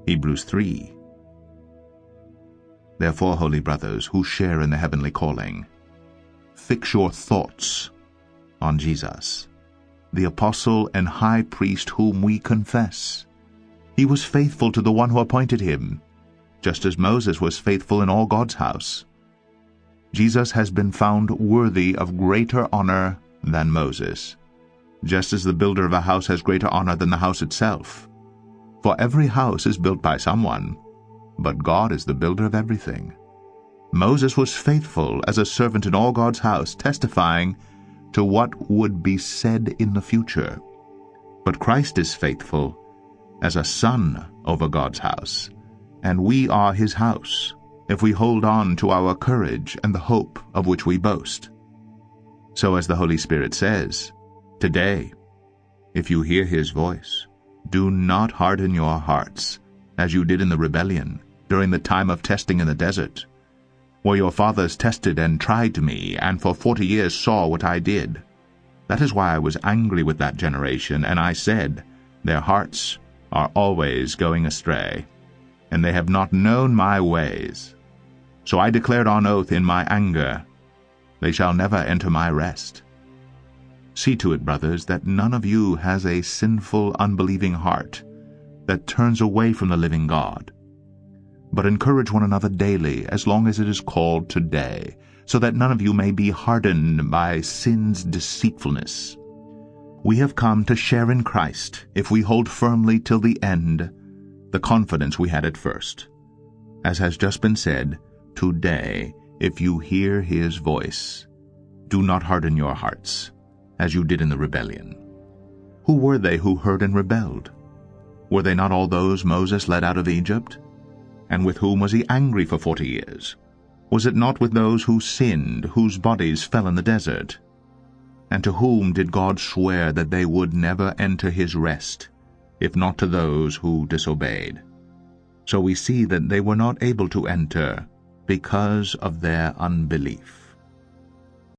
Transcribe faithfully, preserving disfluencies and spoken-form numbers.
Hebrews three. Therefore, holy brothers, who share in the heavenly calling, fix your thoughts on Jesus, the apostle and high priest whom we confess. He was faithful to the one who appointed him, just as Moses was faithful in all God's house. Jesus has been found worthy of greater honor than Moses, just as the builder of a house has greater honor than the house itself. For every house is built by someone, but God is the builder of everything. Moses was faithful as a servant in all God's house, testifying to what would be said in the future. But Christ is faithful as a son over God's house, and we are his house, if we hold on to our courage and the hope of which we boast. So as the Holy Spirit says, today, if you hear his voice, do not harden your hearts, as you did in the rebellion, during the time of testing in the desert, where your fathers tested and tried me, and for forty years saw what I did. That is why I was angry with that generation, and I said, their hearts are always going astray, and they have not known my ways. So I declared on oath in my anger, they shall never enter my rest. See to it, brothers, that none of you has a sinful, unbelieving heart that turns away from the living God. But encourage one another daily, as long as it is called today, so that none of you may be hardened by sin's deceitfulness. We have come to share in Christ, if we hold firmly till the end the confidence we had at first. As has just been said, today, if you hear his voice, do not harden your hearts, as you did in the rebellion. Who were they who heard and rebelled? Were they not all those Moses led out of Egypt? And with whom was he angry for forty years? Was it not with those who sinned, whose bodies fell in the desert? And to whom did God swear that they would never enter his rest, if not to those who disobeyed? So we see that they were not able to enter because of their unbelief.